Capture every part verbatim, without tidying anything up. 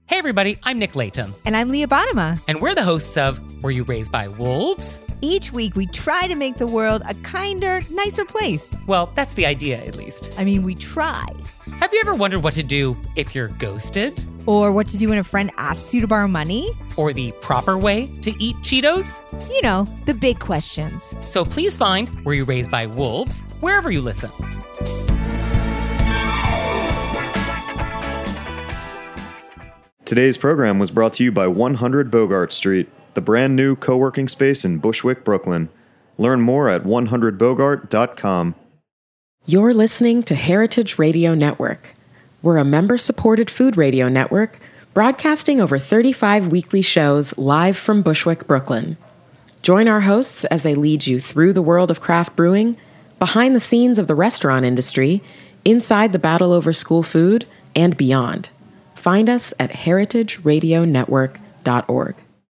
Hey everybody, I'm Nick Latham. And I'm Leah Bottima. And we're the hosts of Were You Raised by Wolves? Each week we try to make the world a kinder, nicer place. Well, that's the idea, at least. I mean, we try. Have you ever wondered what to do if you're ghosted? Or what to do when a friend asks you to borrow money? Or the proper way to eat Cheetos? You know, the big questions. So please find Were You Raised by Wolves wherever you listen. Today's program was brought to you by one hundred Bogart Street, the brand new co-working space in Bushwick, Brooklyn. Learn more at one hundred bogart dot com. You're listening to Heritage Radio Network. We're a member-supported food radio network broadcasting over thirty-five weekly shows live from Bushwick, Brooklyn. Join our hosts as they lead you through the world of craft brewing, behind the scenes of the restaurant industry, inside the battle over school food, and beyond. Find us at heritage radio network dot org.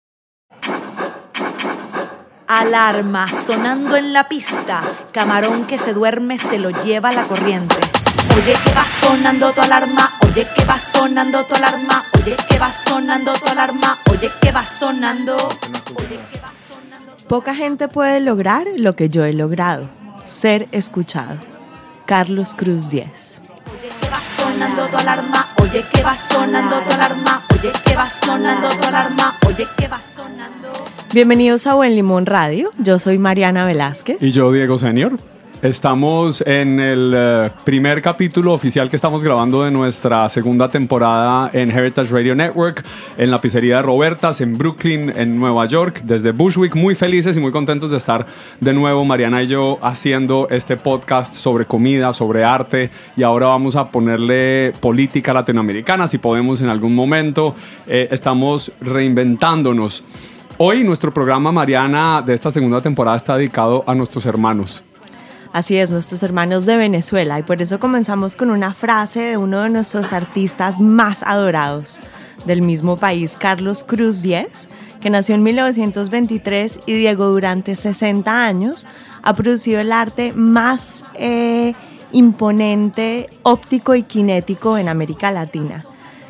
Alarma sonando en la pista, camarón que se duerme se lo lleva la corriente. Oye que va sonando tu alarma, oye que va sonando tu alarma, oye que va sonando tu alarma, oye que va sonando, oye que va sonando. Poca gente puede lograr lo que yo he logrado, ser escuchado. Carlos Cruz Diez. Oye que va sonando tu alarma, oye que va sonando tu alarma, oye que va sonando tu alarma, oye que va sonando. Bienvenidos a Buen Limón Radio, yo soy Mariana Velázquez. Y yo, Diego Senior. Estamos en el uh, primer capítulo oficial que estamos grabando de nuestra segunda temporada en Heritage Radio Network, en la pizzería de Robertas, en Brooklyn, en Nueva York, desde Bushwick. Muy felices y muy contentos de estar de nuevo, Mariana y yo, haciendo este podcast sobre comida, sobre arte, y ahora vamos a ponerle política latinoamericana, si podemos en algún momento. Eh, estamos reinventándonos. Hoy nuestro programa, Mariana, de esta segunda temporada está dedicado a nuestros hermanos. Así es, nuestros hermanos de Venezuela, y por eso comenzamos con una frase de uno de nuestros artistas más adorados del mismo país, Carlos Cruz Diez, que nació en mil novecientos veintitrés y Diego durante sesenta años ha producido el arte más eh, imponente, óptico y cinético en América Latina.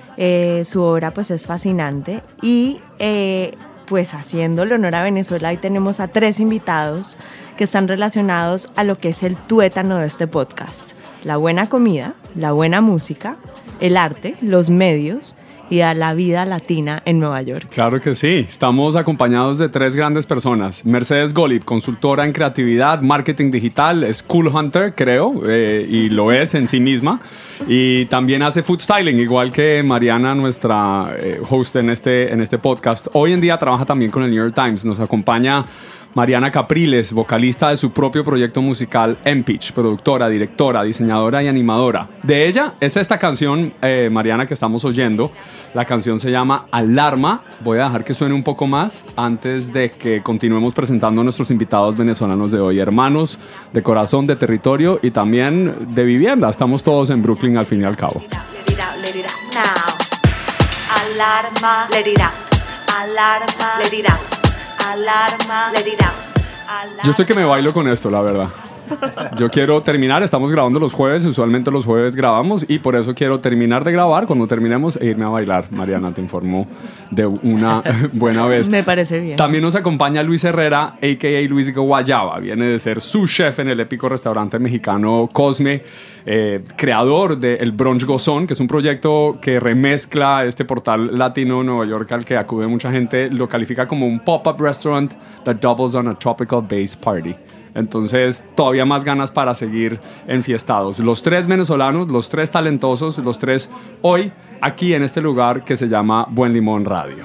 Eh, su obra pues es fascinante y eh, pues haciéndole honor a Venezuela, hoy tenemos a tres invitados que están relacionados a lo que es el tuétano de este podcast: la buena comida, la buena música, el arte, los medios y a la vida latina en Nueva York. Claro que sí, estamos acompañados de tres grandes personas. Mercedes Golib, consultora en creatividad, marketing digital, es Cool Hunter, creo, eh, y lo es en sí misma, y también hace food styling, igual que Mariana, nuestra eh, host en este, en este podcast. Hoy en día trabaja también con el New York Times. Nos acompaña Mariana Capriles, vocalista de su propio proyecto musical M-Pitch, productora, directora, diseñadora y animadora. De ella es esta canción, eh, Mariana, que estamos oyendo. La canción se llama Alarma. Voy a dejar que suene un poco más antes de que continuemos presentando a nuestros invitados venezolanos de hoy. Hermanos de corazón, de territorio y también de vivienda. Estamos todos en Brooklyn al fin y al cabo. Alarma, let it out. Alarma, let it out. Alarma, let it out. Alarma. Yo estoy que me bailo con esto, la verdad. Yo quiero terminar, estamos grabando los jueves, usualmente los jueves grabamos, y por eso quiero terminar de grabar cuando terminemos e irme a bailar. Mariana, te informo de una buena vez. Me parece bien. También nos acompaña Luis Herrera, a k a. Luis Guayaba. Viene de ser su chef en el épico restaurante mexicano Cosme, eh, creador de El Brunch Gozón, que es un proyecto que remezcla este portal latino Nueva York al que acude mucha gente. Lo califica como un pop-up restaurant that doubles on a tropical base party. Entonces, todavía más ganas para seguir enfiestados. Los tres venezolanos, los tres talentosos, los tres hoy aquí en este lugar que se llama Buen Limón Radio.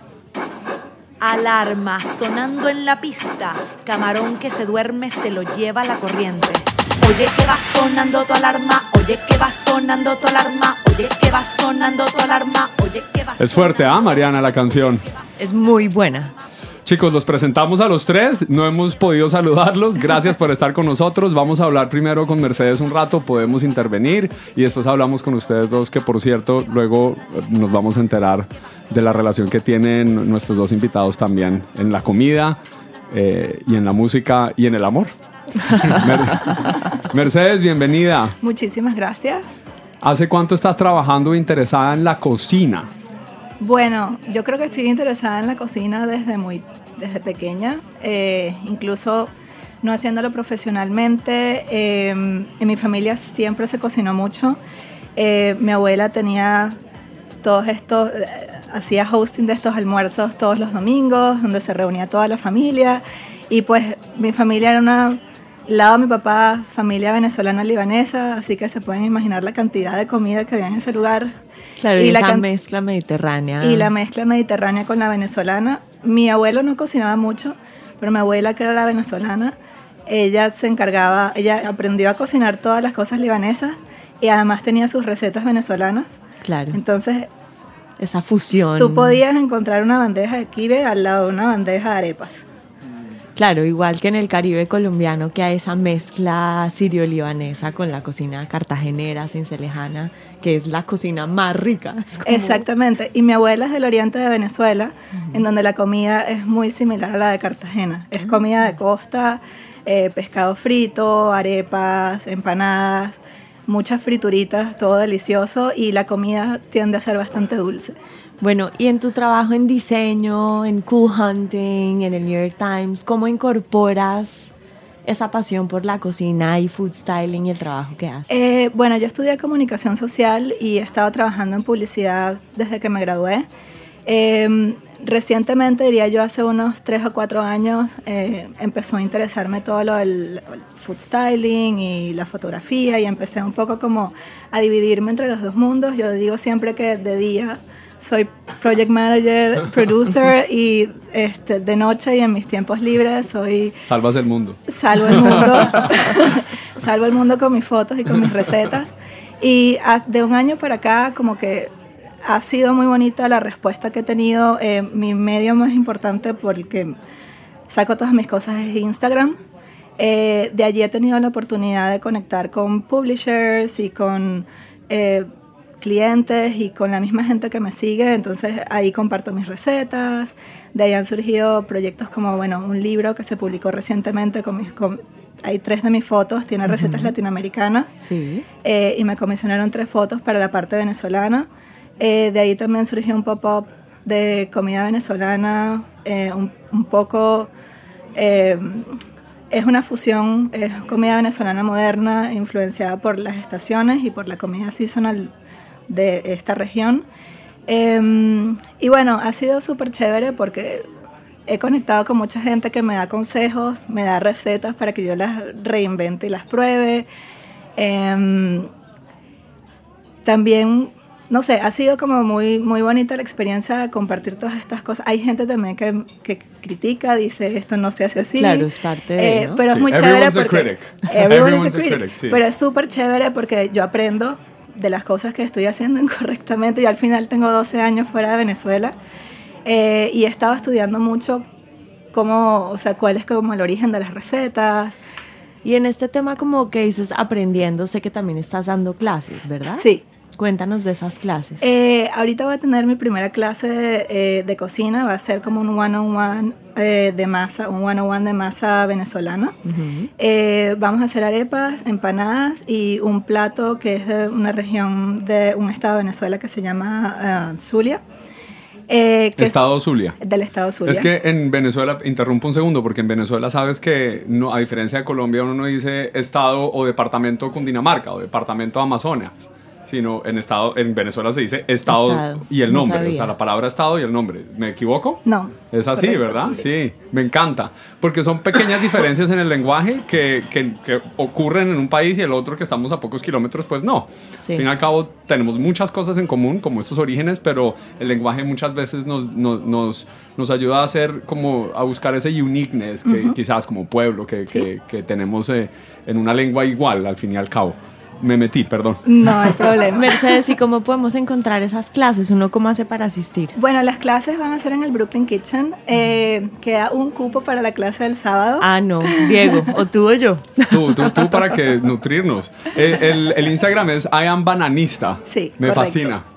Alarma sonando en la pista, camarón que se duerme se lo lleva la corriente. Oye que va sonando tu alarma, oye que va sonando tu alarma, oye que va sonando tu alarma, oye que va sonando. Es fuerte, ¿ah, Mariana, la canción? Es muy buena. Chicos, los presentamos a los tres, no hemos podido saludarlos, gracias por estar con nosotros. Vamos a hablar primero con Mercedes un rato, podemos intervenir y después hablamos con ustedes dos, que por cierto, luego nos vamos a enterar de la relación que tienen nuestros dos invitados también en la comida eh, y en la música y en el amor. Mer- Mercedes, bienvenida. Muchísimas gracias. ¿Hace cuánto estás trabajando interesada en la cocina? Bueno, yo creo que estoy interesada en la cocina desde muy desde pequeña, eh, incluso no haciéndolo profesionalmente. Eh, en mi familia siempre se cocinó mucho. Eh, mi abuela tenía todos estos, eh, hacía hosting de estos almuerzos todos los domingos, donde se reunía toda la familia. Y pues mi familia era una, lado de mi papá, familia venezolana-libanesa, así que se pueden imaginar la cantidad de comida que había en ese lugar. Claro, y, y la esa can- mezcla mediterránea. Y la mezcla mediterránea con la venezolana. Mi abuelo no cocinaba mucho, pero mi abuela, que era la venezolana, ella se encargaba, ella aprendió a cocinar todas las cosas libanesas y además tenía sus recetas venezolanas. Claro. Entonces, esa fusión. tú podías encontrar una bandeja de kibe al lado de una bandeja de arepas. Claro, igual que en el Caribe colombiano, que hay esa mezcla sirio-libanesa con la cocina cartagenera, cincelejana, que es la cocina más rica. Es como... Exactamente. Y mi abuela es del oriente de Venezuela, uh-huh. en donde la comida es muy similar a la de Cartagena. Es uh-huh. comida de costa, eh, pescado frito, arepas, empanadas, muchas frituritas, todo delicioso, y la comida tiende a ser bastante dulce. Bueno, y en tu trabajo en diseño, en Cool Hunting, en el New York Times, ¿cómo incorporas esa pasión por la cocina y food styling y el trabajo que haces? Eh, bueno, yo estudié comunicación social y he estado trabajando en publicidad desde que me gradué. Eh, recientemente, diría yo hace unos tres o cuatro años, eh, empezó a interesarme todo lo del food styling y la fotografía, y empecé un poco como a dividirme entre los dos mundos. Yo digo siempre que de día soy project manager, producer, y este, de noche y en mis tiempos libres soy... Salvas el mundo. Salvo el mundo. Salvo el mundo con mis fotos y con mis recetas. Y de un año para acá, como que ha sido muy bonita la respuesta que he tenido. Eh, mi medio más importante por el que saco todas mis cosas es Instagram. Eh, de allí he tenido la oportunidad de conectar con publishers y con... Eh, clientes y con la misma gente que me sigue, entonces ahí comparto mis recetas. De ahí han surgido proyectos como, bueno, un libro que se publicó recientemente con mis, con, hay tres de mis fotos, tiene recetas uh-huh. latinoamericanas, sí. eh, y me comisionaron tres fotos para la parte venezolana. Eh, de ahí también surgió un pop-up de comida venezolana, eh, un, un poco... Eh, es una fusión, es comida venezolana moderna, influenciada por las estaciones y por la comida seasonal de esta región. Eh, y bueno, ha sido súper chévere porque he conectado con mucha gente que me da consejos, me da recetas para que yo las reinvente y las pruebe. Eh, también, no sé, ha sido como muy, muy bonita la experiencia de compartir todas estas cosas. Hay gente también que, que critica, dice esto no se hace así. Claro, es parte de, eh, ¿no? Pero sí, es muy everyone's chévere porque... A critic. Everyone's, everyone's a critic. a critic, sí. Pero es súper chévere porque yo aprendo de las cosas que estoy haciendo incorrectamente. Yo al final tengo doce años fuera de Venezuela, eh, y he estado estudiando mucho cómo, o sea, cuál es como el origen de las recetas. Y en este tema, como que dices aprendiendo, sé que también estás dando clases, ¿verdad? Sí. Cuéntanos de esas clases. Eh, ahorita voy a tener mi primera clase de, eh, de cocina, va a ser como un one-on-one eh, de masa, un one-on-one de masa venezolana. Uh-huh. Eh, vamos a hacer arepas, empanadas y un plato que es de una región de un estado de Venezuela que se llama uh, Zulia. Eh, que estado Zulia. Del estado Zulia. Es que en Venezuela, interrumpo un segundo, porque en Venezuela sabes que, no, a diferencia de Colombia, uno no dice estado o departamento Cundinamarca o departamento Amazonas, sino en estado, en Venezuela se dice estado, estado. y el nombre, no o sea, la palabra estado y el nombre. ¿Me equivoco? No. Es así, correcto, ¿verdad? Sí. sí, me encanta, porque son pequeñas diferencias en el lenguaje que, que, que ocurren en un país y el otro que estamos a pocos kilómetros, pues no. Sí. Al fin y al cabo tenemos muchas cosas en común, como estos orígenes, pero el lenguaje muchas veces nos, nos, nos, nos ayuda a hacer como a buscar ese uniqueness que uh-huh. quizás como pueblo que, sí. que, que tenemos eh, en una lengua igual al fin y al cabo. Me metí, perdón. No hay problema. Mercedes, ¿y cómo podemos encontrar esas clases? ¿Uno cómo hace para asistir? Bueno, las clases van a ser en el Brooklyn Kitchen. Eh, queda un cupo para la clase del sábado. Ah, no. Diego, o tú o yo. Tú, tú, tú para que nutrirnos. El, el, el Instagram es I am bananista. Sí, Me correcto. fascina.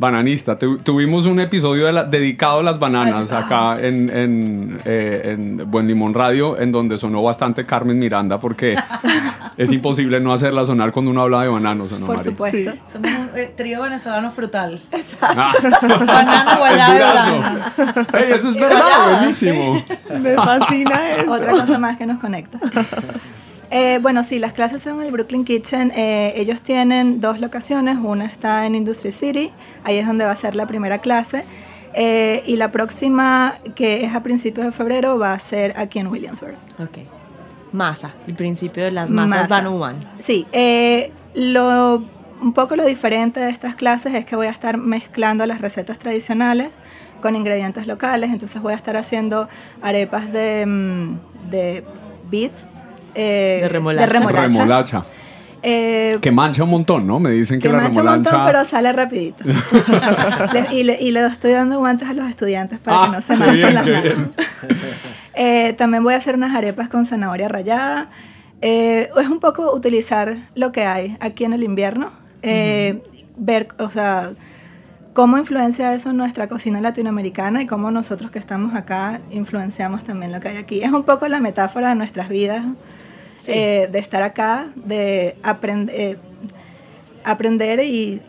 Bananista. Tu, tuvimos un episodio de la, dedicado a las bananas acá en, en, eh, en Buen Limón Radio, en donde sonó bastante Carmen Miranda, porque es imposible no hacerla sonar cuando uno habla de bananos, ¿no, Por Mari? supuesto. Sí. Somos un eh, trío venezolano frutal. Ah. Banana, guayaba y durazno. durazno. Ey, eso es Y verdad, guayaba, buenísimo. Me fascina eso. Otra cosa más que nos conecta. Eh, bueno, sí, las clases son en el Brooklyn Kitchen. Eh, ellos tienen dos locaciones. Una está en Industry City, ahí es donde va a ser la primera clase. Eh, y la próxima, que es a principios de febrero, va a ser aquí en Williamsburg. Ok. Masa, el principio de las masas Masa. ciento uno. Sí, eh, lo, un poco lo diferente de estas clases es que voy a estar mezclando las recetas tradicionales con ingredientes locales. Entonces voy a estar haciendo arepas de, mm, de beet, eh, De remolacha. de remolacha. Remolacha. Eh, Que mancha un montón, ¿no? Me dicen que, que la mancha un remolacha... montón, pero sale rapidito. le, y, le, y le estoy dando guantes a los estudiantes para Ah, que no se qué manchen bien, las qué manos. bien. Eh, también voy a hacer unas arepas con zanahoria rallada. Eh, es un poco utilizar lo que hay aquí en el invierno. Eh, uh-huh. Ver, o sea, cómo influencia eso en nuestra cocina latinoamericana y cómo nosotros que estamos acá influenciamos también lo que hay aquí. Es un poco la metáfora de nuestras vidas. Sí. Eh, de estar acá, de aprend- eh, aprender y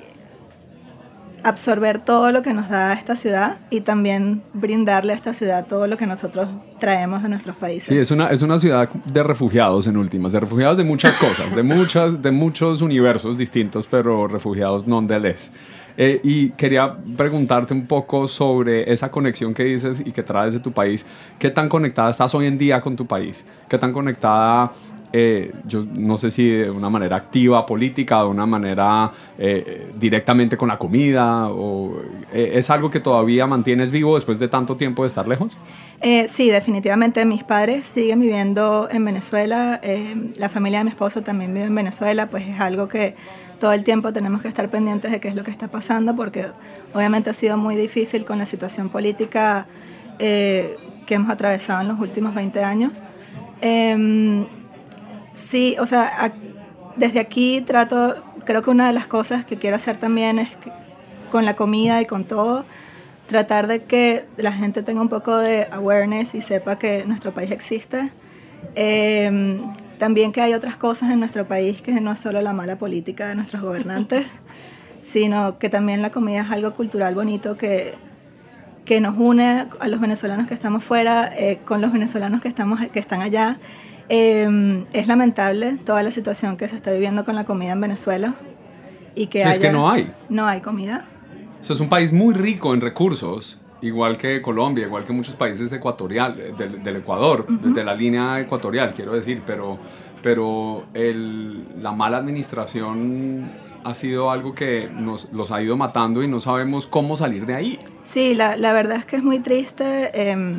absorber todo lo que nos da esta ciudad y también brindarle a esta ciudad todo lo que nosotros traemos de nuestros países. Sí, es una, es una ciudad de refugiados en últimas, de refugiados de muchas cosas, de, muchas, de muchos universos distintos, pero refugiados nonetheless. Eh, y quería preguntarte un poco sobre esa conexión que dices y que traes de tu país. ¿Qué tan conectada estás hoy en día con tu país? ¿Qué tan conectada, eh, yo no sé si de una manera activa, política, de una manera eh, directamente con la comida? O, eh, ¿es algo que todavía mantienes vivo después de tanto tiempo de estar lejos? Eh, sí, definitivamente. Mis padres siguen viviendo en Venezuela. Eh, la familia de mi esposo también vive en Venezuela. Pues es algo que todo el tiempo tenemos que estar pendientes de qué es lo que está pasando, porque obviamente ha sido muy difícil con la situación política eh, que hemos atravesado en los últimos veinte años. Eh, sí, o sea, a, desde aquí trato, creo que una de las cosas que quiero hacer también es que, con la comida y con todo, tratar de que la gente tenga un poco de awareness y sepa que nuestro país existe. Eh, también que hay otras cosas en nuestro país, que no es solo la mala política de nuestros gobernantes, sino que también la comida es algo cultural bonito que, que nos une a los venezolanos que estamos fuera, eh, con los venezolanos que, estamos, que están allá. Eh, es lamentable toda la situación que se está viviendo con la comida en Venezuela. Y que sí, haya, es que no hay. No hay comida. O sea, es un país muy rico en recursos, igual que Colombia, igual que muchos países ecuatorial, del, del Ecuador, uh-huh. de la línea ecuatorial, quiero decir, pero, pero el, la mala administración ha sido algo que nos los ha ido matando y no sabemos cómo salir de ahí. Sí, la, la verdad es que es muy triste. Eh,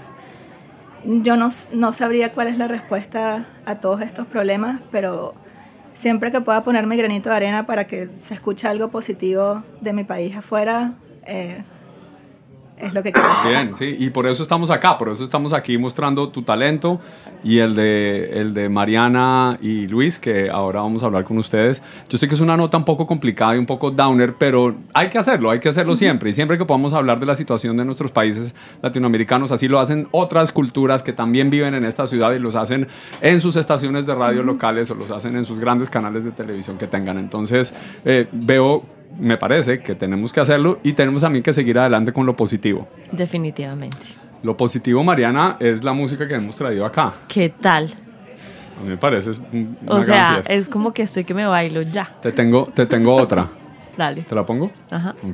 yo no, no sabría cuál es la respuesta a todos estos problemas, pero siempre que pueda poner mi granito de arena para que se escuche algo positivo de mi país afuera, eh, es lo que quiero hacer. Bien, sí, y por eso estamos acá, por eso estamos aquí mostrando tu talento y el de, el de Mariana y Luis, que ahora vamos a hablar con ustedes. Yo sé que es una nota un poco complicada y un poco downer, pero hay que hacerlo, hay que hacerlo uh-huh. siempre. Y siempre que podamos hablar de la situación de nuestros países latinoamericanos, así lo hacen otras culturas que también viven en esta ciudad y los hacen en sus estaciones de radio uh-huh. locales o los hacen en sus grandes canales de televisión que tengan. Entonces, eh, veo... me parece que tenemos que hacerlo y tenemos también que seguir adelante con lo positivo. Definitivamente. Lo positivo, Mariana, es la música que hemos traído acá. ¿Qué tal? A mí me parece una O sea, gran fiesta. Es como que estoy que me bailo ya. Te tengo, te tengo otra. Dale. ¿Te la pongo? Ajá. Ok.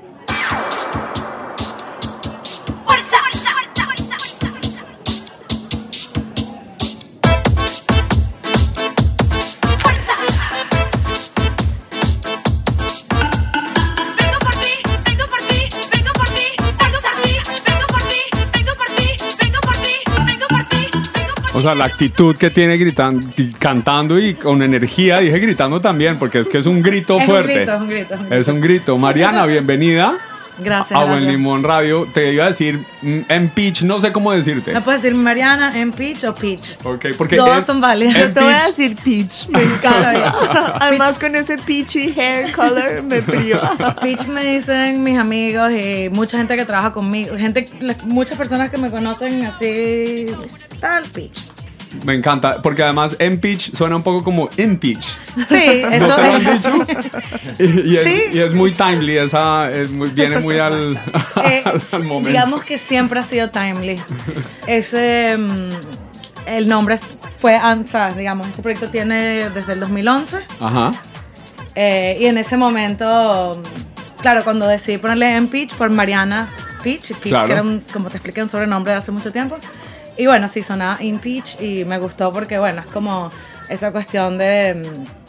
O sea, la actitud que tiene gritando, cantando y con energía, dije gritando también, porque es que es un grito es fuerte. Un grito, es un grito, es un grito. Es un grito. Mariana, bienvenida. Gracias, a gracias. Buen Limón Radio. Te iba a decir mm, en Peach, no sé cómo decirte. ¿Me puedes decir Mariana en Peach o Peach? Ok, porque Todas es- son válidas. en Yo te voy a Peach- decir peach. Me encanta. Además, con ese peachy hair color me priva. Peach me dicen mis amigos y mucha gente que trabaja conmigo, gente, muchas personas que me conocen así, tal Peach. Me encanta, porque además en Peach suena un poco como in Peach. Sí, ¿No eso te lo han es. dicho? Y, y es, Sí. y es muy timely, esa, es muy- viene muy al, Eh, al, al momento. digamos que siempre ha sido timely. Ese, mm, el nombre es- fue, an- o sea, digamos, este proyecto tiene desde el dos mil once. Ajá. Eh, y en ese momento, claro, cuando decidí ponerle en Peach por Mariana Peach, Peach Claro. que era, un, como te expliqué, un sobrenombre de hace mucho tiempo. Y bueno, sí, sonaba In Peach y me gustó porque, bueno, es como esa cuestión de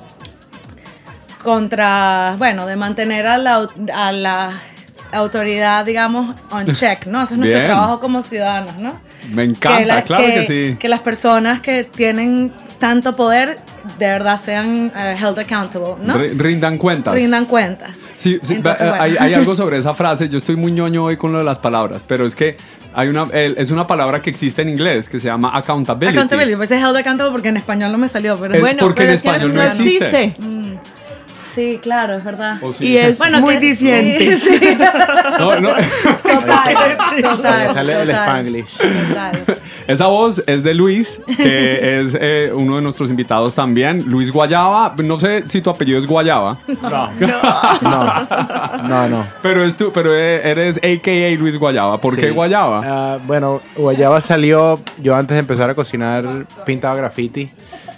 mm, contra, bueno, de mantener a la, au- a la autoridad, digamos, on check, ¿no? Eso es nuestro Bien. trabajo como ciudadanos, ¿no? Me encanta, la- claro que sí. Que las personas que tienen tanto poder de verdad sean eh, held accountable, ¿no? R- rindan cuentas. Rindan cuentas. Sí, sí, Entonces, va- bueno. hay, hay algo sobre esa frase. Yo estoy muy ñoño hoy con lo de las palabras, pero es que hay una, el- es una palabra que existe en inglés que se llama accountability. Accountability, pues es held accountable porque en español no me salió, pero Es bueno. porque en pero es que español no no existe. existe. Sí, claro, es verdad. ¿O sí? Y es Bueno, muy que- diciente. Sí, sí. No, no. Total, total. Sale el total, Spanglish. total. Esa voz es de Luis, que es eh, uno de nuestros invitados también. Luis Guayaba. No sé si tu apellido es Guayaba, No. No. No, no. pero, es tú, pero eres a k a. Luis Guayaba. ¿Por Sí. qué Guayaba? Ah, bueno, Guayaba salió, yo antes de empezar a cocinar pintaba graffiti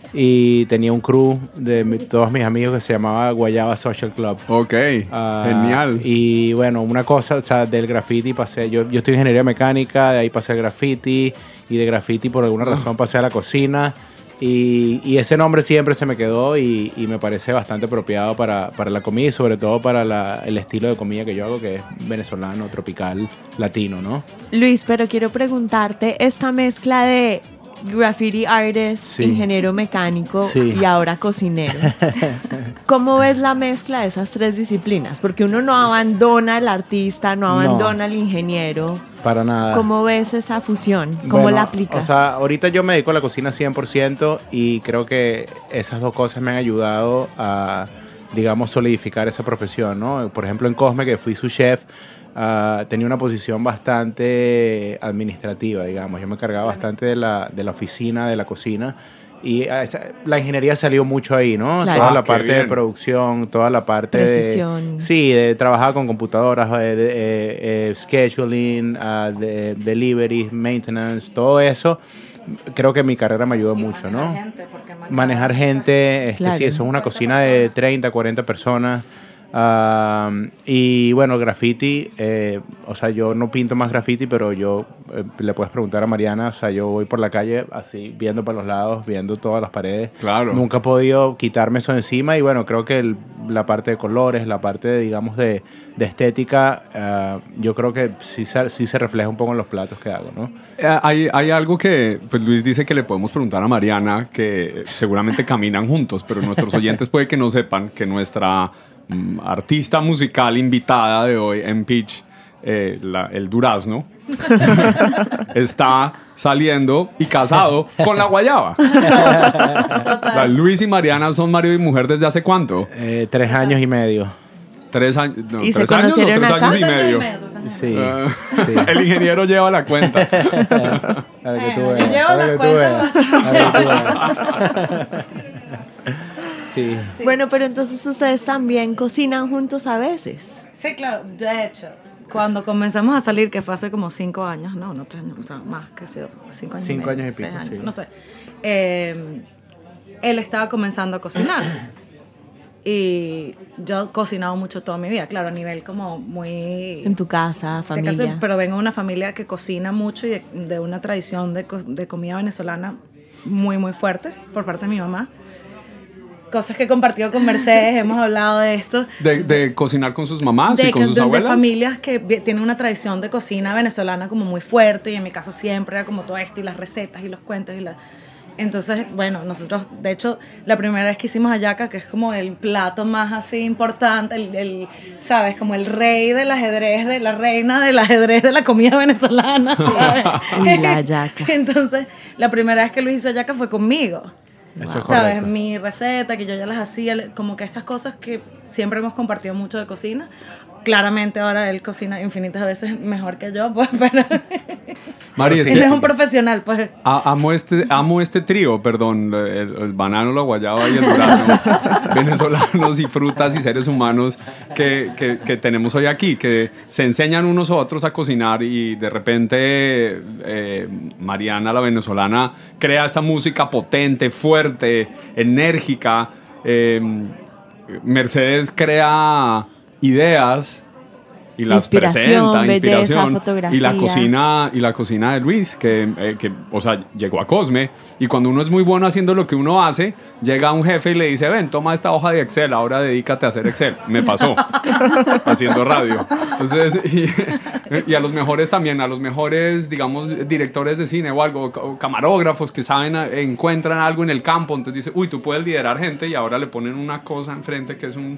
y tenía un crew de mi- todos mis amigos que se llamaba Guayaba Social Club. Ok, Ah, genial. Y bueno, una cosa, o sea, del graffiti pasé, yo, yo estoy en ingeniería mecánica, de ahí pasé al graffiti y de graffiti por alguna razón pasé a la cocina. Y, y ese nombre siempre se me quedó y, y me parece bastante apropiado para, para la comida y sobre todo para la- el estilo de comida que yo hago, que es venezolano, tropical, latino, ¿no? Luis, pero quiero preguntarte, esta mezcla de graffiti artist, Sí. ingeniero mecánico Sí. y ahora cocinero, ¿cómo ves la mezcla de esas tres disciplinas? Porque uno no abandona al artista, no No. abandona al ingeniero. Para nada. ¿Cómo ves esa fusión? ¿Cómo Bueno, la aplicas? O sea, ahorita yo me dedico a la cocina cien por ciento y creo que esas dos cosas me han ayudado a, digamos, solidificar esa profesión, ¿no? Por ejemplo, en Cosme, que fui su chef, ah, tenía una posición bastante administrativa, digamos. Yo me encargaba bastante de la, de la oficina, de la cocina. Y ah, esa- la ingeniería salió mucho ahí, ¿no? Claro. Toda Ah, la qué parte de bien. producción, toda la parte Precisión. de... Sí, de trabajar con computadoras, eh, de, eh, eh, scheduling, ah, de, delivery, maintenance, todo eso. Creo que mi carrera me ayudó mucho, ¿no? Manejar gente, porque manejar- Manejar gente, este, Claro. sí, eso es una cocina de treinta, cuarenta personas. ah, y bueno, graffiti, eh, o sea, yo no pinto más graffiti, pero yo eh, le puedes preguntar a Mariana, o sea, yo voy por la calle así, viendo para los lados, viendo todas las paredes. Claro. Nunca he podido quitarme eso encima y bueno, creo que el- la parte de colores, la parte, de, digamos, de, de estética, ah, yo creo que sí se, sí se refleja un poco en los platos que hago, ¿no? Eh, Hay, hay algo que pues Luis dice que le podemos preguntar a Mariana, que seguramente caminan juntos, pero nuestros oyentes puede que no sepan que nuestra mm, artista musical invitada de hoy en Peach, eh, la- el Durazno, está saliendo y casado con la Guayaba. La Luis y Mariana son marido y mujer desde hace cuánto? Eh, tres años y medio. Tres años, no, ¿Y se tres años o conocieron tres acá? años y medio. Sí, Ah, sí. El ingeniero lleva la cuenta. Para que tú Bueno, yo veas, llevo para la que tú cuenta. veas, para que tú veas. Sí. Bueno, pero entonces ustedes también cocinan juntos a veces. Sí, claro, de hecho. Cuando comenzamos a salir, que fue hace como cinco años, no, no tres años, o sea, más que sí, cinco años. Cinco y medio, años y seis pico, años, sí. no sé. Eh, él estaba comenzando a cocinar. Y yo he cocinado mucho toda mi vida, claro, a nivel como muy... En tu casa, de familia. casa, pero vengo de una familia que cocina mucho y de, de una tradición de, co- de comida venezolana muy, muy fuerte por parte de mi mamá. Cosas que he compartido con Mercedes, hemos hablado de esto. De, de cocinar con sus mamás De, y con que- sus de- de abuelas. familias que vi- tienen una tradición de cocina venezolana como muy fuerte y en mi casa siempre era como todo esto y las recetas y los cuentos y la... Entonces, bueno, nosotros, de hecho, la primera vez que hicimos hallaca, que es como el plato más así importante, el, el, ¿sabes? Como el rey del ajedrez, de la reina del ajedrez de la comida venezolana, ¿sabes? Y la hallaca. Entonces, la primera vez que Luis hizo hallaca fue conmigo. Eso es ¿Sabes? correcto. Mi receta, que yo ya las hacía, como que estas cosas que siempre hemos compartido mucho de cocina. Claramente ahora él cocina infinitas veces mejor que yo, pues, pero Mari, es él que es un profesional, pues. a- amo este amo este trío, perdón, el, el banano, la guayaba y el durazno, venezolanos y frutas y seres humanos que, que, que tenemos hoy aquí, que se enseñan unos a otros a cocinar y de repente eh, Mariana, la venezolana, crea esta música potente, fuerte, enérgica. eh, Mercedes crea ideas y las Inspiración, presenta, belleza, inspiración, fotografía. y la cocina y la cocina de Luis, que, eh, que, o sea, llegó a Cosme, y cuando uno es muy bueno haciendo lo que uno hace, llega un jefe y le dice, ven, toma esta hoja de Excel, ahora dedícate a hacer Excel. Me pasó, haciendo radio. Entonces, y, y a los mejores también, a los mejores, digamos, directores de cine o algo, o camarógrafos que saben, encuentran algo en el campo, entonces dice, uy, tú puedes liderar gente, y ahora le ponen una cosa enfrente que es un...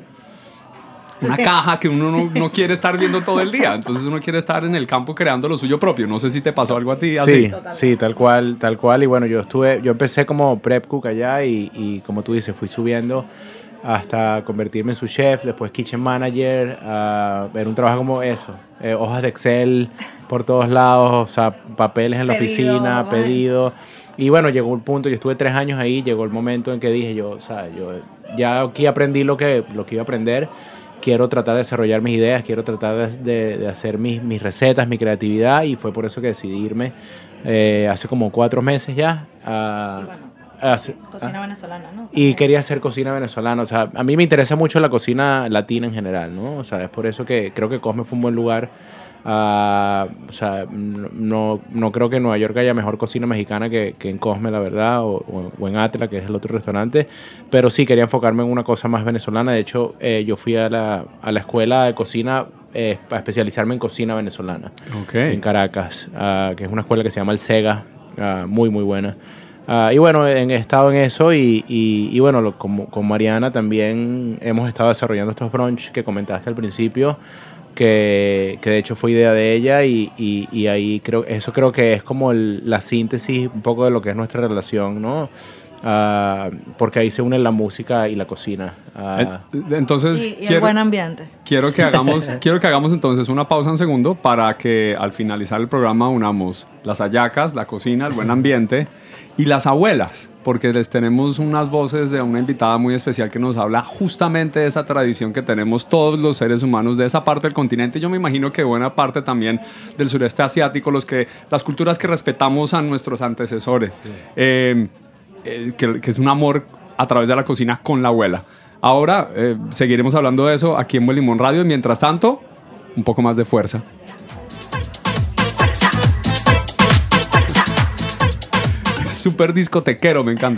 una caja que uno no, no quiere estar viendo todo el día. Entonces uno quiere estar en el campo creando lo suyo propio. No sé si te pasó algo a ti así. Sí, sí, tal cual, tal cual. Y bueno, yo estuve, yo empecé como prep cook allá y, y como tú dices, fui subiendo hasta convertirme en su chef, después kitchen manager, uh, ver un trabajo como eso, eh, hojas de Excel por todos lados, o sea, papeles en la Pedido, oficina, vaya. pedido. Y bueno, llegó un punto, yo estuve tres años ahí, llegó el momento en que dije yo, o sea, yo ya aquí aprendí lo que, lo que iba a aprender. Quiero tratar de desarrollar mis ideas, quiero tratar de, de, de hacer mis, mis recetas, mi creatividad, y fue por eso que decidí irme eh, hace como cuatro meses ya. A, Y bueno, a hacer- cocina a- venezolana, ¿no? y quería hacer cocina venezolana. O sea, a mí me interesa mucho la cocina latina en general, ¿no? O sea, es por eso que creo que Cosme fue un buen lugar. Uh, o sea, no, no creo que en Nueva York haya mejor cocina mexicana que, que en Cosme, la verdad, o, o, o en Atla, que es el otro restaurante, pero sí quería enfocarme en una cosa más venezolana. De hecho, eh, yo fui a la, a la escuela de cocina eh, para especializarme en cocina venezolana, Okay. en Caracas, uh, que es una escuela que se llama El Sega, uh, muy muy buena. Uh, y bueno, he, he estado en eso y, y, y bueno, lo, como, con Mariana también hemos estado desarrollando estos brunch que comentaste al principio, que, que de hecho fue idea de ella y, y, y ahí creo, eso creo que es como el, la síntesis un poco de lo que es nuestra relación, ¿no? Uh, porque ahí se unen la música y la cocina. Uh, Entonces, Y, y el quiero, buen ambiente. quiero que hagamos, quiero que hagamos entonces una pausa un segundo para que al finalizar el programa unamos las hallacas, la cocina, el buen ambiente y las abuelas, porque les tenemos unas voces de una invitada muy especial que nos habla justamente de esa tradición que tenemos todos los seres humanos de esa parte del continente. Yo me imagino que buena parte también del sureste asiático, los que, las culturas que respetamos a nuestros antecesores, sí. eh, eh, que, que es un amor a través de la cocina con la abuela. Ahora eh, seguiremos hablando de eso aquí en Buen Limón Radio. Mientras tanto, un poco más de fuerza. Súper discotequero, me encanta.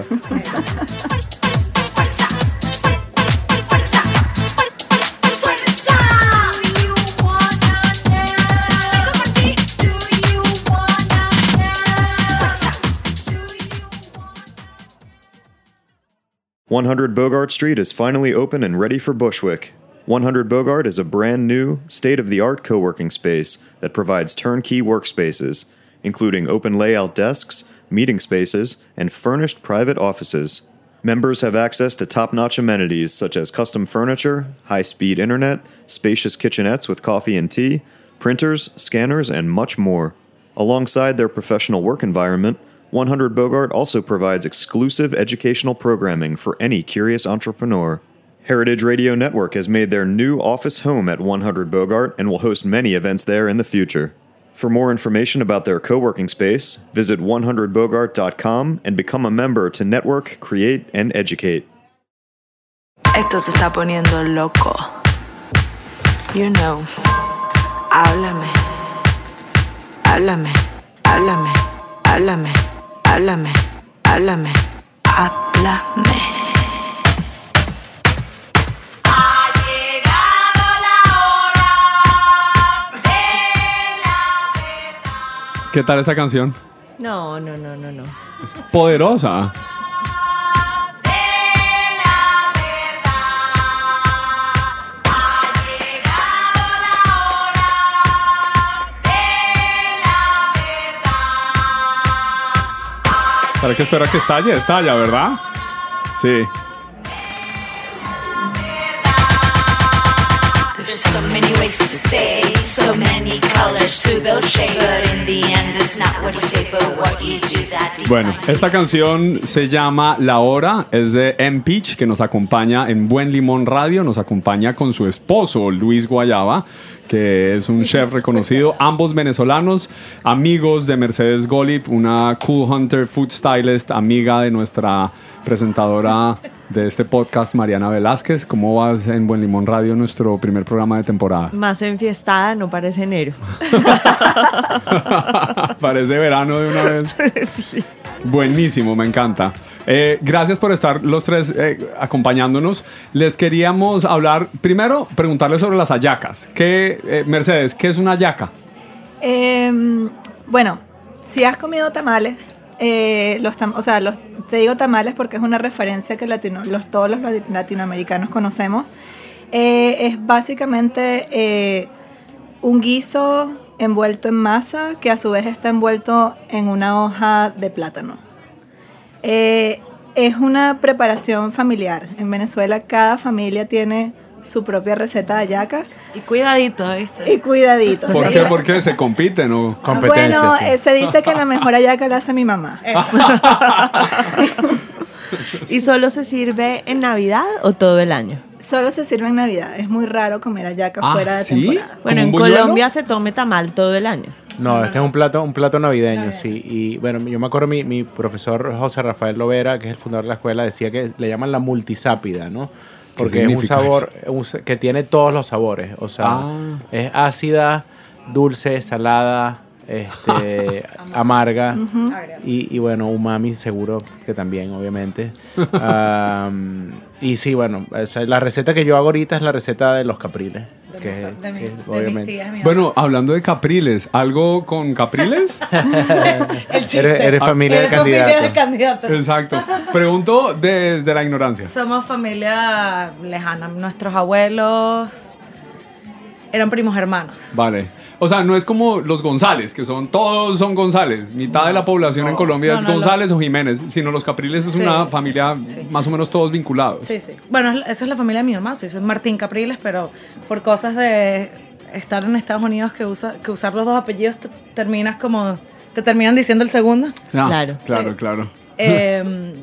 one hundred Bogart Street is finally open and ready for Bushwick. one hundred Bogart is a brand new, state-of-the-art co-working space that provides turnkey workspaces, including open layout desks, meeting spaces, and furnished private offices. Members have access to top-notch amenities such as custom furniture, high-speed internet, spacious kitchenettes with coffee and tea, printers, scanners, and much more. Alongside their professional work environment, one hundred Bogart also provides exclusive educational programming for any curious entrepreneur. Heritage Radio Network has made their new office home at one hundred Bogart and will host many events there in the future. For more information about their co-working space, visit one hundred bogart dot com and become a member to network, create, and educate. Esto se está poniendo loco. You know. Háblame. Háblame. Háblame. Háblame. Háblame. Háblame. Háblame. ¿Qué tal esta canción? No, no, no, no, no. Es poderosa. ¿Para qué espera que estalle? Estalla, ¿verdad? Sí. So many ways to say, so many colors to those shades, but in the end it's not what you say, but what you do that defines. Bueno, esta canción se llama La Hora, es de M. Peach, que nos acompaña en Buen Limón Radio, nos acompaña con su esposo Luis Guayaba, que es un chef reconocido, ambos venezolanos, amigos de Mercedes Golip, una Cool Hunter food stylist, amiga de nuestra presentadora de este podcast, Mariana Velázquez. ¿Cómo vas en Buen Limón Radio, nuestro primer programa de temporada? Más enfiestada, no parece enero. Parece verano de una vez. Sí. Buenísimo, me encanta. Eh, gracias por estar los tres eh, acompañándonos. Les queríamos hablar, primero, preguntarles sobre las hallacas. ¿Qué, eh, Mercedes, qué es una hallaca? Eh, bueno, si has comido tamales, eh, los tam- o sea, los, te digo tamales porque es una referencia que latino, los, todos los latinoamericanos conocemos. Eh, es básicamente eh, un guiso envuelto en masa que a su vez está envuelto en una hoja de plátano. Eh, es una preparación familiar. En Venezuela cada familia tiene su propia receta de hallacas. Y cuidadito, ¿viste? Y cuidadito. ¿Por qué? Porque se compiten o competencia. Bueno, Sí. eh, se dice que la mejor hallaca la hace mi mamá. ¿Y solo se sirve en Navidad o todo el año? Solo se sirve en Navidad. Es muy raro comer hallaca Ah, fuera de ¿sí? temporada. Bueno, en un buñuelo? Colombia se come tamal todo el año. No, este es un plato, un plato navideño, sí. Y bueno, yo me acuerdo mi, mi profesor José Rafael Lovera, que es el fundador de la escuela, decía que le llaman la multisápida, ¿no? Porque es un significa sabor un, que tiene todos los sabores. O sea, Ah. es ácida, dulce, salada, este, amarga y, y bueno, umami seguro que también, obviamente. Um, y sí, bueno, esa es la receta que yo hago ahorita es la receta de los capriles. Que, De, mi, que de mis obviamente. tías, mi Bueno, hablando de capriles, ¿algo con capriles? El chiste. Eres, eres familia del Eres familia candidato. del candidato. Exacto. Pregunto de, de la ignorancia. Somos familia lejana. Nuestros abuelos eran primos hermanos. Vale. O sea, no es como los González, que son todos son González. Mitad de la población en Colombia No, es no, González o Jiménez, sino los Capriles es Sí. una familia Sí. más o menos todos vinculados. Sí, sí. Bueno, es- esa es la familia de mi mamá. Soy soy Martín Capriles, pero por cosas de estar en Estados Unidos que, usa, que usar los dos apellidos te terminas como... Te terminan diciendo el segundo. Ah, Claro. Claro, claro. Eh,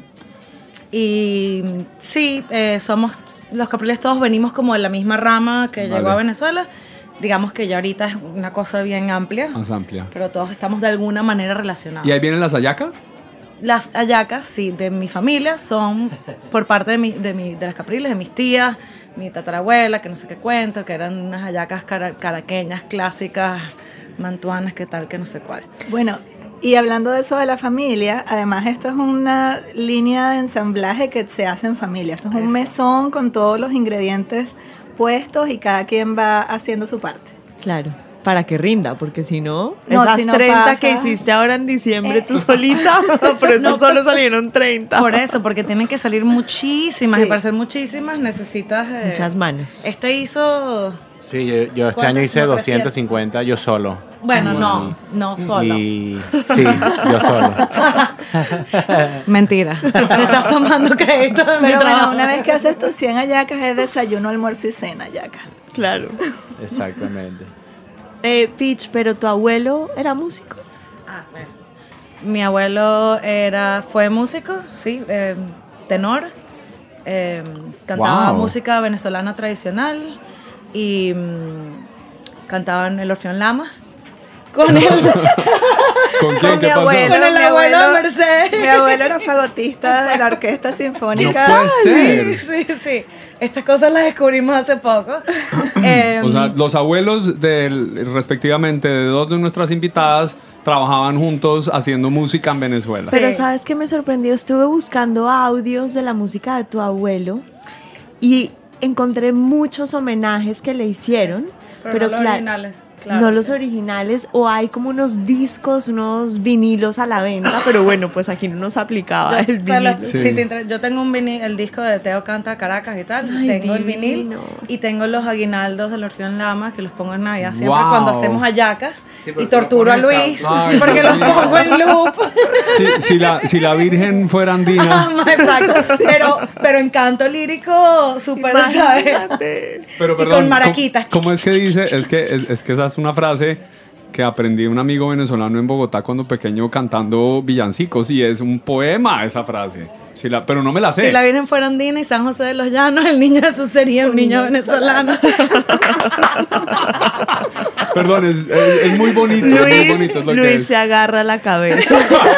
y sí, eh, somos... Los Capriles todos venimos como de la misma rama que Vale. llegó a Venezuela. Digamos que ya ahorita es una cosa bien amplia. Más amplia. Pero todos estamos de alguna manera relacionados. ¿Y ahí vienen las hallacas? Las hallacas, sí, de mi familia son por parte de, mi, de, mi, de las Capriles, de mis tías, mi tatarabuela, que no sé qué cuento, que eran unas hallacas cara- caraqueñas, clásicas, mantuanas, que tal, que no sé cuál. Bueno, y hablando de eso de la familia, además esto es una línea de ensamblaje que se hace en familia. Esto es un mesón con todos los ingredientes puestos y cada quien va haciendo su parte. Claro, para que rinda, porque si no, No, esas si no treinta pasa- que hiciste ahora en diciembre Eh. tú solita, por eso solo salieron treinta. Por eso, porque tienen que salir muchísimas, Sí. y para ser muchísimas necesitas... eh, Muchas manos. Este hizo... Sí, yo, yo este ¿Cuántas? año hice No, doscientos cincuenta yo solo. Bueno, no, no solo. Y sí, yo solo. Mentira. Te estás tomando crédito de mi Pero bueno, trabajo. una vez que haces tus cien hallacas es desayuno, almuerzo y cena hallaca. Claro. Exactamente. Eh, Peach, pero tu abuelo era músico. Ah, bueno. Mi abuelo era, fue músico, sí, eh, tenor, eh, cantaba Wow. música venezolana tradicional y mm, cantaba en el Orfeón Lama con él. ¿Con quién? Con ¿Qué mi pasó? abuelo. Con el Mi abuelo abuelo- Mercedes. Mi abuelo era fagotista de la Orquesta Sinfónica. No puede ser. Sí, sí, sí. Estas cosas las descubrimos hace poco. Eh, O sea, los abuelos del, respectivamente de dos de nuestras invitadas trabajaban juntos haciendo música en Venezuela. Pero Sí. ¿sabes qué me sorprendió? Estuve buscando audios de la música de tu abuelo y encontré muchos homenajes que le hicieron. pero Pero, no los cla- originales. Claro. No los originales, o hay como unos discos, unos vinilos a la venta, pero bueno, pues aquí no nos aplicaba Yo, el te vinilo. lo- si te inter- yo tengo un vinil, el disco de Teo Canta Caracas y tal, Ay, tengo el divino. vinil y tengo los aguinaldos del Orfeón Lama que los pongo en Navidad siempre Wow. cuando hacemos hallacas Sí, porque y torturo a lo pones Luis a- Ay, porque los Dios mío. pongo en loop. Si, si la, si la Virgen fuera andina. Exacto, pero, pero en canto lírico súper, ¿sabes? Pero Y perdón, con maraquitas. ¿cómo, cómo es que dice? Es que, es, es que esa es una frase que aprendí de un amigo venezolano en Bogotá cuando pequeño cantando villancicos y es un poema esa frase. Sí, la, pero no me la sé. Si la Virgen fuera andina y San José de los Llanos, el niño Jesús sería un niño venezolano. Perdón, es, es- es muy bonito. es muy Luis, bonito es lo que Luis es. se agarra la cabeza.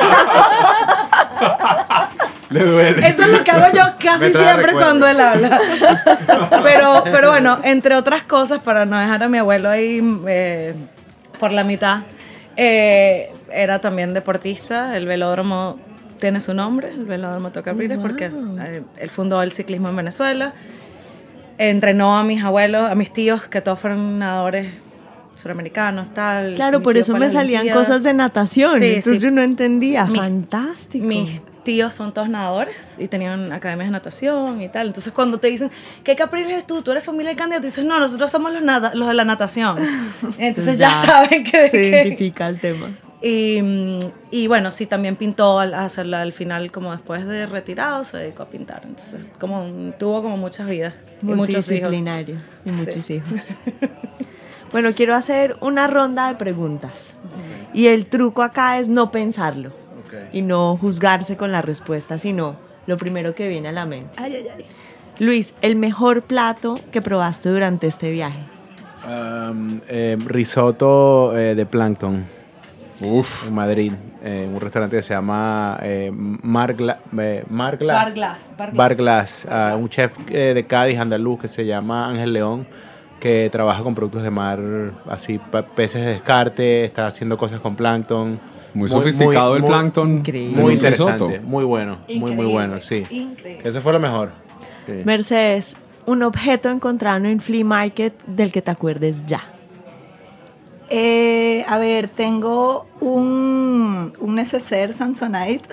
Le duele. Eso es lo que hago yo casi Me trae siempre recuerdos. cuando él habla. Pero, pero bueno, entre otras cosas, para no dejar a mi abuelo ahí eh, por la mitad, eh, era también deportista. El velódromo tiene su nombre, el velódromo Tocabriles, porque eh, él fundó el ciclismo en Venezuela. Entrenó a mis abuelos, a mis tíos, que todos fueron nadadores suramericanos, tal. Claro, Mi por tío eso fue a me las salían Olimpiadas. cosas de natación. Sí, entonces sí. yo no entendía. Mis- Fantástico. Mis tíos son todos nadadores y tenían academias de natación y tal. Entonces, cuando te dicen, ¿qué Capriles eres tú? ¿Tú eres familia del Cándido? Tú dices, no, nosotros somos los, nada- los de la natación. Entonces, ya, saben que. se que- identifica el tema. y, mm, y bueno, sí, también pintó al hacerla al final, como después de retirado, se dedicó a pintar. Entonces, como un- tuvo como muchas vidas y muchos hijos. Multidisciplinario y muchos Sí. hijos. Bueno, quiero hacer una ronda de preguntas. Y el truco acá es no pensarlo y no juzgarse con la respuesta, sino lo primero que viene a la mente. Ay, ay, ay. Luis, el mejor plato que probaste durante este viaje. Um, eh, risotto eh, de plancton. Uf. En Madrid, eh, en un restaurante que se llama eh, Mar, Gla- eh, Mar Glass. Bar Glass, Bar Glass. Bar Glass, ah, un chef eh, de Cádiz, andaluz, que se llama Ángel León, que trabaja con productos de mar, así, pa- peces de descarte, está haciendo cosas con plancton. Muy sofisticado el muy- plancton. Increíble. Muy en un risotto. interesante, muy bueno, muy, muy Increíble, bueno, sí. increíble. Eso fue lo mejor. Sí. Mercedes, un objeto encontrado en un flea market del que te acuerdes ya. Eh, a ver, tengo un, un neceser Samsonite.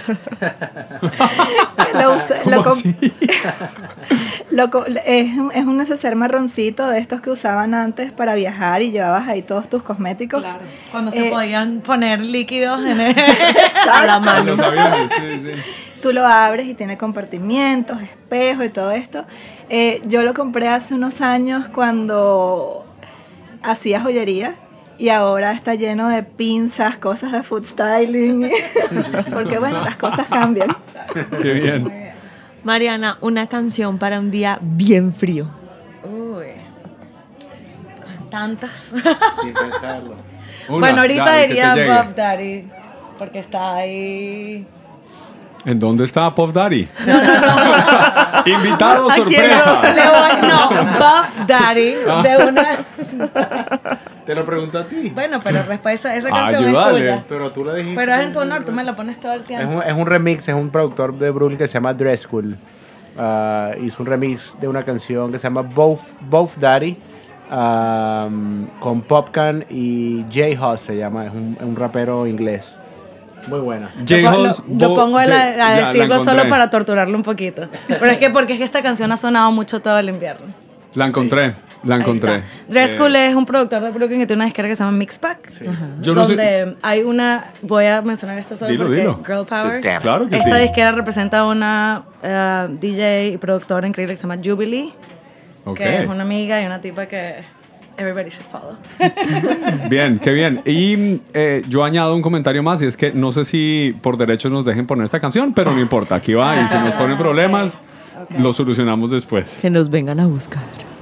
lo usé- lo ¿Cómo com- así? lo co- es, un- es un neceser marroncito de estos que usaban antes para viajar y llevabas ahí todos tus cosméticos. Claro, cuando se Eh, podían poner líquidos en el... A la En mano. los aviones, sí, sí. Tú lo abres y tiene compartimientos, espejos y todo esto. Eh, yo lo compré hace unos años cuando hacía joyería y ahora está lleno de pinzas, cosas de food styling. Porque bueno, las cosas cambian. Qué bien. Mariana, una canción para un día bien frío. Uy. Con tantas. Sin pensarlo. Una, bueno, ahorita ya, y que te diría llegue. Buff Daddy, porque está ahí. ¿En dónde está Puff Daddy? Invitado ¿A quién sorpresa. Le voy- no, Buff Daddy, de una. Te lo pregunto a ti. Bueno, pero respuesta, esa canción Ayúdale. es tuya. Pero tú lo dijiste. Pero es en tu honor, tú me la pones todo el Es tiempo. un, es un remix, es un productor de Brooklyn que se llama Dress School. Ah, hizo un remix de una canción que se llama Both, Both Daddy um, con Popcan y Jay Huss se llama, es un, es un rapero inglés. Muy buena. J. Lo, Hulse, lo Bo- pongo a, la- J- a ya, la decirlo solo encontré. para torturarlo un poquito. Pero es que porque es que esta canción ha sonado mucho todo el invierno. La encontré, la Ahí encontré. está. Dress Eh, School es un productor de Brooklyn que tiene una disquera que se llama Mixpack. Yo no sé- donde hay una, voy a mencionar esto solo Dilo, porque dilo. Girl Power. Claro que Esta sí. disquera representa a una eh, D J y productora increíble que se llama Jubilee, Ok. que es una amiga y una tipa que everybody should follow. Bien, qué bien. Y eh, yo añado un comentario más y es que no sé si por derechos nos dejen poner esta canción, pero no importa, aquí va y si nos ponen problemas, ok. lo solucionamos después. Que nos vengan a buscar.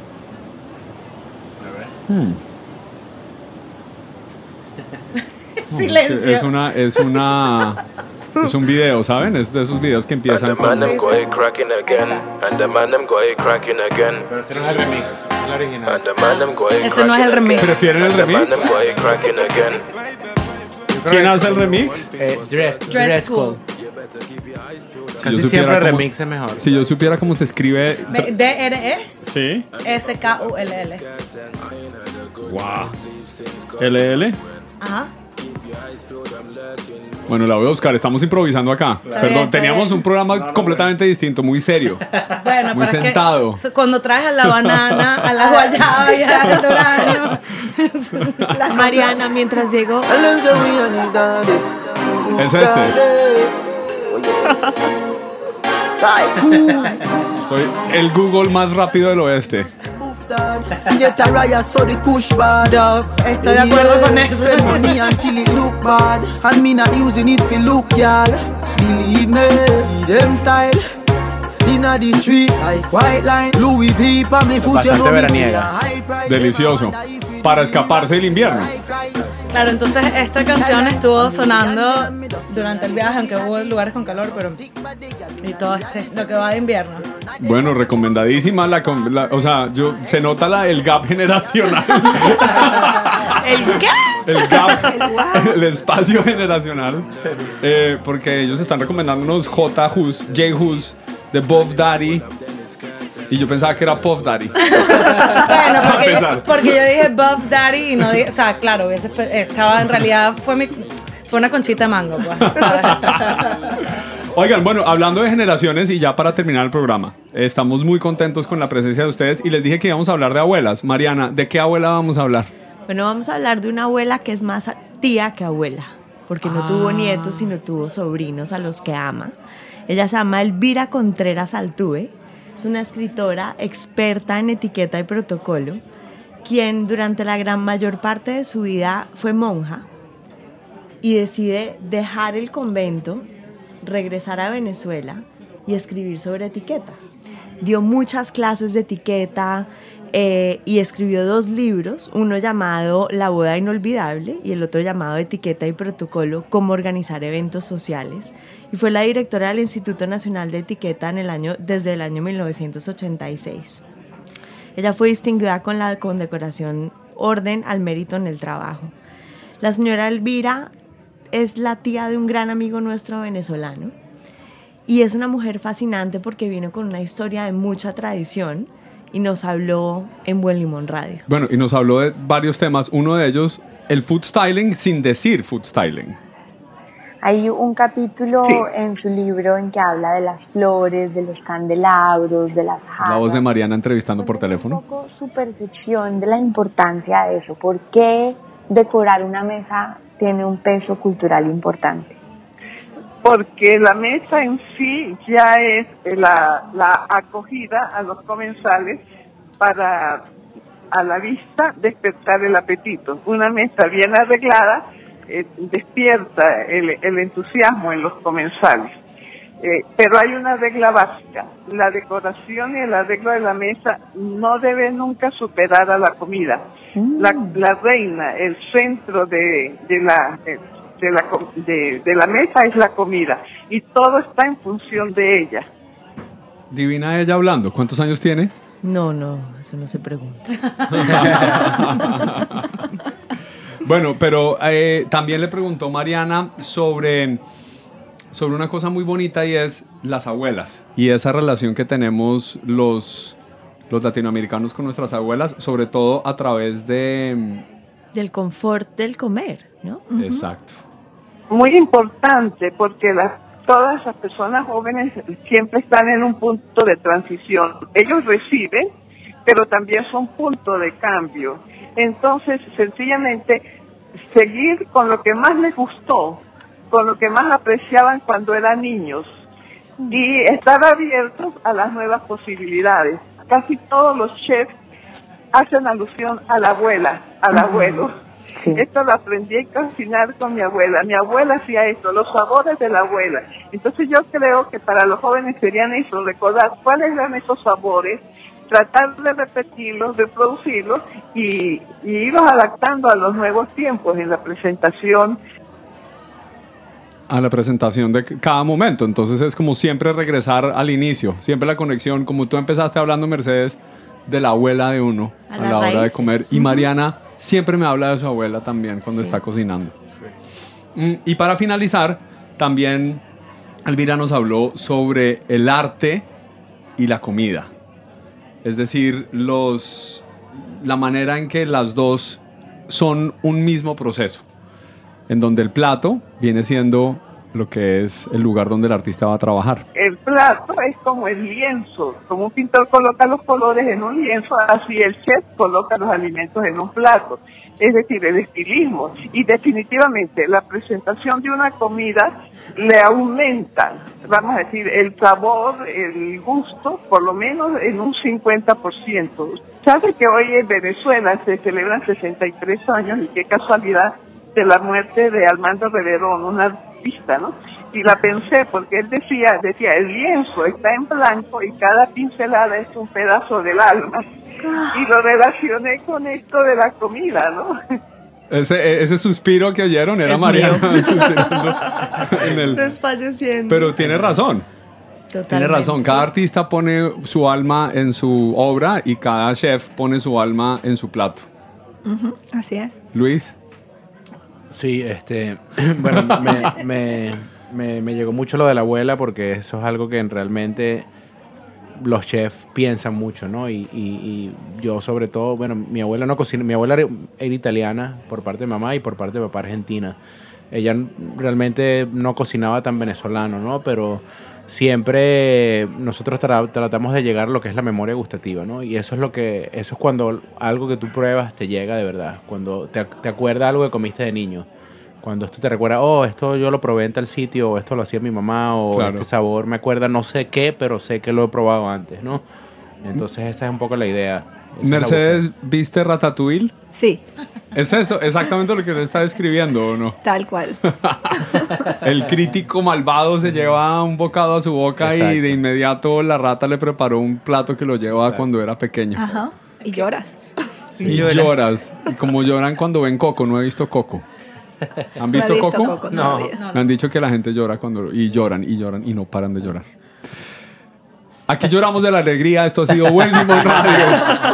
Hmm. Silencio. Es una, es una, es un video, ¿saben? Es de esos videos que empiezan And the man con... them go a cracking again. And the man them go a cracking again. Pero ese no es el remix, es el original. And the man them go a Ese no es el remix. ¿Prefieren el And the man remix? them go a cracking again. ¿Quién hace el remix? Eh, dress, Dress dress School. School. Si Casi yo supiera siempre el cómo- remix es mejor. Si yo supiera cómo se escribe... D R E Sí. S K U L L. Wow. L L. Ajá. Bueno, la voy a buscar. Estamos improvisando acá. Está Perdón, bien, está teníamos bien. un programa No, no, completamente distinto, muy serio. Bueno, Muy pero es que sentado. so- cuando traes a la banana, a la guayaba y al durazno. las Mariana, mientras llego. Es este. Soy el Google más rápido del oeste. Yo estoy de acuerdo con eso. Bastante veraniega. Delicioso. Para escaparse del invierno. Claro, entonces esta canción estuvo sonando durante el viaje, aunque hubo lugares con calor, pero y todo este, lo que va de invierno. Bueno, recomendadísima la, con- la- o sea, yo se nota la, el gap generacional. ¿El qué? El gap, el espacio generacional, eh, porque ellos están recomendando unos J Hus, J Hus de Puff Daddy, y yo pensaba que era Puff Daddy. Bueno, Para porque, empezar. yo, porque yo dije Buff Daddy y no dije, o sea, claro, hubiese, estaba en realidad, fue mi, fue una conchita de mango, pues, ¿sabes? Oigan, bueno, hablando de generaciones y ya para terminar el programa, estamos muy contentos con la presencia de ustedes y les dije que íbamos a hablar de abuelas. Mariana, ¿de qué abuela vamos a hablar? Bueno, vamos a hablar de una abuela que es más tía que abuela, porque no Ah. tuvo nietos, sino tuvo sobrinos a los que ama. Ella se llama Elvira Contreras Altuve, es una escritora experta en etiqueta y protocolo, quien durante la gran mayor parte de su vida fue monja y decide dejar el convento, regresar a Venezuela y escribir sobre etiqueta. Dio muchas clases de etiqueta, Eh, y escribió dos libros, uno llamado La boda inolvidable y el otro llamado Etiqueta y protocolo, cómo organizar eventos sociales, y fue la directora del Instituto Nacional de Etiqueta en el año, desde el año mil novecientos ochenta y seis. Ella fue distinguida con la condecoración Orden al Mérito en el Trabajo. La señora Elvira es la tía de un gran amigo nuestro venezolano y es una mujer fascinante porque vino con una historia de mucha tradición y nos habló en Buen Limón Radio. Bueno, y nos habló de varios temas, uno de ellos, el food styling sin decir food styling. Hay un capítulo en su libro en que habla de las flores, de los candelabros, de las jarras. La voz de Mariana entrevistando por teléfono. Un poco su percepción de la importancia de eso. ¿Por qué decorar una mesa tiene un peso cultural importante? Porque la mesa en sí ya es la, la acogida a los comensales para, a la vista, despertar el apetito. Una mesa bien arreglada eh, despierta el, el entusiasmo en los comensales. Eh, pero hay una regla básica: la decoración y el arreglo de la mesa no debe nunca superar a la comida. Mm. La, la reina, el centro de, de la... Eh, De la, de, de la mesa es la comida y todo está en función de ella. Divina ella hablando. ¿Cuántos años tiene? No, no, eso no se pregunta. Bueno, pero eh, también le preguntó Mariana sobre, sobre una cosa muy bonita y es las abuelas y esa relación que tenemos los, los latinoamericanos con nuestras abuelas, sobre todo a través de... Del confort del comer, ¿no? Exacto. Muy importante porque las, todas las personas jóvenes siempre están en un punto de transición. Ellos reciben, pero también son punto de cambio. Entonces, sencillamente, seguir con lo que más les gustó, con lo que más apreciaban cuando eran niños y estar abiertos a las nuevas posibilidades. Casi todos los chefs hacen alusión a la abuela, al abuelo. Sí. Esto lo aprendí a cocinar con mi abuela. Mi abuela hacía esto, los sabores de la abuela. Entonces yo creo que para los jóvenes serían eso, recordar cuáles eran esos sabores, tratar de repetirlos, de producirlos y, y irlos adaptando a los nuevos tiempos en la presentación. A la presentación de cada momento. Entonces es como siempre regresar al inicio, siempre la conexión, como tú empezaste hablando, Mercedes, de la abuela de uno a, a la hora raíces. de comer. Y Mariana siempre me habla de su abuela también cuando sí. está cocinando. Mm, y para finalizar, también Elvira nos habló sobre el arte y la comida. Es decir, los, la manera en que las dos son un mismo proceso, en donde el plato viene siendo lo que es el lugar donde el artista va a trabajar. El plato es como el lienzo, como un pintor coloca los colores en un lienzo, así el chef coloca los alimentos en un plato, es decir, el estilismo. Y definitivamente la presentación de una comida le aumenta, vamos a decir, el sabor, el gusto, por lo menos en un cincuenta por ciento. ¿Sabe que hoy en Venezuela se celebran sesenta y tres años y qué casualidad de la muerte de Armando Reverón, un artista, ¿no? Y la pensé porque él decía, decía, el lienzo está en blanco y cada pincelada es un pedazo del alma. Y lo relacioné con esto de la comida, ¿no? Ese, ese suspiro que oyeron era Es Mariana mío. suspirando en el... Desfalleciendo. Pero tiene razón. Totalmente. Tiene razón. Cada artista pone su alma en su obra y cada chef pone su alma en su plato. Uh-huh, así es. Luis. Sí, este, bueno, me, me, me, me llegó mucho lo de la abuela porque eso es algo que realmente los chefs piensan mucho, ¿no? Y, y, y yo sobre todo, bueno, mi abuela no cocina, mi abuela era, era italiana por parte de mamá y por parte de papá argentina. Ella realmente no cocinaba tan venezolano, ¿no? Pero siempre nosotros tra- tratamos de llegar a lo que es la memoria gustativa, ¿no? Y eso es lo que, eso es cuando algo que tú pruebas te llega de verdad, cuando te, te acuerdas algo que comiste de niño, cuando esto te recuerda, oh, esto yo lo probé en tal sitio, o esto lo hacía mi mamá, o Claro. este sabor me acuerda no sé qué, pero sé que lo he probado antes, ¿no? Entonces esa es un poco la idea. Esa es la Mercedes, ¿viste Ratatouille? Sí, ¿Es eso exactamente lo que usted está describiendo o no? tal cual. El crítico malvado se lleva un bocado a su boca Exacto. y de inmediato la rata le preparó un plato que lo lleva Exacto. cuando era pequeño. Ajá. Y lloras. Y lloras. Y como lloran cuando ven Coco. No he visto Coco. ¿Han No he visto, visto Coco? Coco todavía. Me han dicho que la gente llora cuando... Y lloran, y lloran, y no paran de llorar. Aquí lloramos de la alegría. Esto ha sido Buenísimo Radio.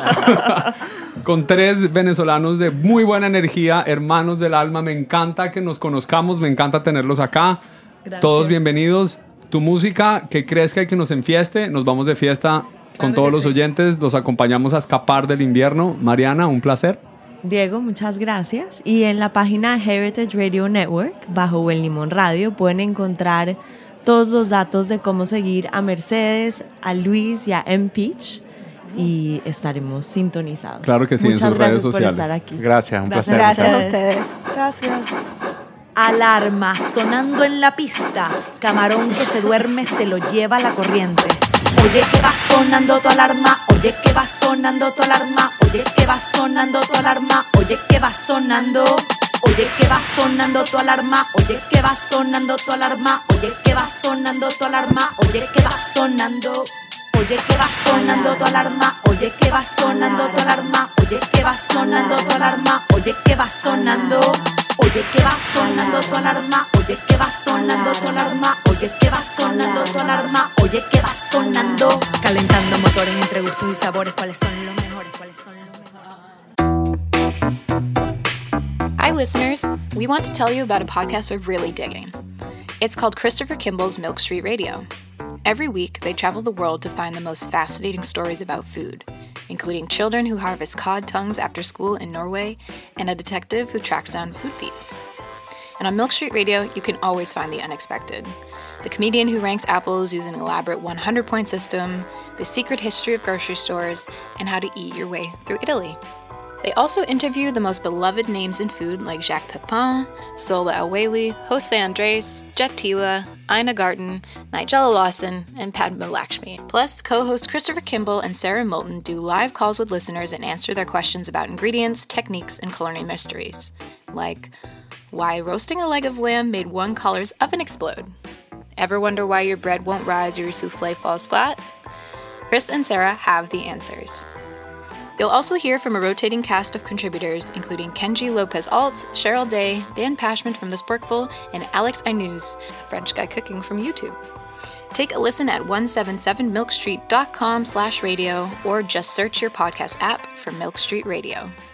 Con tres venezolanos de muy buena energía, hermanos del alma. Me encanta que nos conozcamos, me encanta tenerlos acá. Gracias. Todos bienvenidos. Tu música, que crezca y que nos enfieste. Nos vamos de fiesta con Claro todos que los sí. oyentes. Los acompañamos a escapar del invierno. Mariana, un placer. Diego, muchas gracias. Y en la página Heritage Radio Network, bajo El Limón Radio, pueden encontrar todos los datos de cómo seguir a Mercedes, a Luis y a M-Peach. Y estaremos sintonizados. Claro que sí, en Muchas sus gracias redes sociales. por estar aquí. Gracias, un placer. Gracias a Gracias. ustedes. Gracias. Alarma sonando en la pista. Camarón que se duerme se lo lleva la corriente. Oye que va sonando tu alarma. Oye que va sonando tu alarma. Oye que va sonando tu alarma. Oye que va sonando. Oye que va sonando tu alarma. Oye que va sonando tu alarma. Oye que va sonando tu alarma. Oye que va sonando. Oye que va sonando tu alarma. Oye que va sonando tu alarma. Oye que va sonando tu alarma. Oye que va sonando. Oye que va sonando tu alarma. Oye que va sonando tu alarma. Oye que va sonando tu alarma. Oye que va sonando. Calentando motores entre gustos y sabores. ¿Cuáles son los mejores? ¿Cuáles son los mejores? Hi, listeners. We want to tell you about a podcast we're really digging. It's called Christopher Kimball's Milk Street Radio. Every week, they travel the world to find the most fascinating stories about food, including children who harvest cod tongues after school in Norway and a detective who tracks down food thieves. And on Milk Street Radio, you can always find the unexpected. The comedian who ranks apples using an elaborate one hundred point system, the secret history of grocery stores, and how to eat your way through Italy. They also interview the most beloved names in food like Jacques Pepin, Sola El-Wayley, Jose Andres, Jet Tila, Ina Garten, Nigella Lawson, and Padma Lakshmi. Plus, co-hosts Christopher Kimball and Sarah Moulton do live calls with listeners and answer their questions about ingredients, techniques, and culinary mysteries. Like, why roasting a leg of lamb made one color's oven explode? Ever wonder why your bread won't rise or your souffle falls flat? Chris and Sarah have the answers. You'll also hear from a rotating cast of contributors, including Kenji Lopez-Alt, Cheryl Day, Dan Pashman from The Sporkful, and Alex Ainuz, a French guy cooking from YouTube. Take a listen at one seventy-seven milk street dot com slash radio or just search your podcast app for Milk Street Radio.